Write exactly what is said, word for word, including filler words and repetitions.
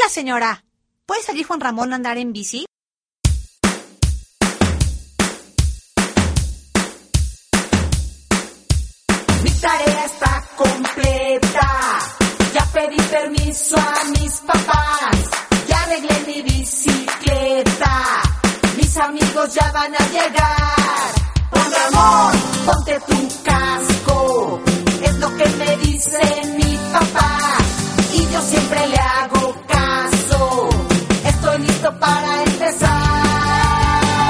señora. ¿Puede salir Juan Ramón a andar en bici? Mi tarea está completa. Ya pedí permiso a mis papás. Ya arreglé mi bicicleta. Mis amigos ya van a llegar. Juan Ramón, ponte tu casco. Es lo que me dice mi